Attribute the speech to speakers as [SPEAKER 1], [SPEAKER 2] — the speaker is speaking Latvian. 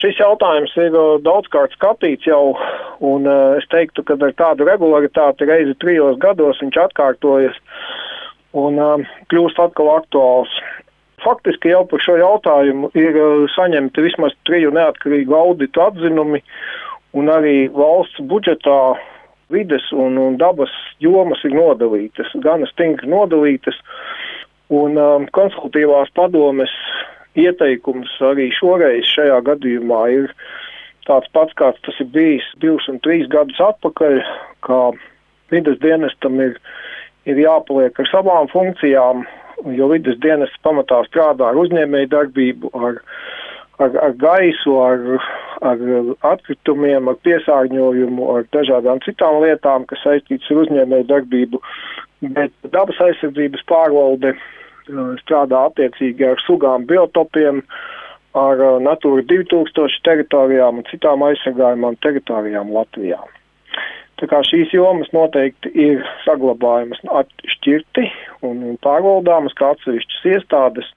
[SPEAKER 1] Šis jautājums ir daudzkārt skatīts jau, un es teiktu, ka ar tādu regularitāti reizi 3 gados viņš atkārtojas un kļūst atkal aktuāls. Faktiski jau par šo jautājumu ir saņemti vismaz 3 neatkarīgu auditu atzinumi, un arī valsts budžetā vides un dabas jomas ir nodalītas, gana stingri nodalītas, un konsultīvās padomes ieteikums arī šoreiz šajā gadījumā ir tāds pats, kāds tas ir bijis 2 un 3 gadus atpakaļ, kā vides dienestam ir jāpaliek ar savām funkcijām, jo vides dienests pamatā strādā ar uzņēmēju darbību, ar gaisu, ar atkritumiem, ar piesārņojumu, ar dažādām citām lietām, kas saistītas ar uzņēmēju darbību, bet dabas aizsardzības pārvalde strādā attiecīgi ar sugām, biotopiem, ar Natūra 2000 teritorijām un citām aizsargājumām teritorijām Latvijā. Tā kā šīs jomas noteikti ir saglabājamas atšķirti un pārvaldāmas kā atsevišķas iestādes,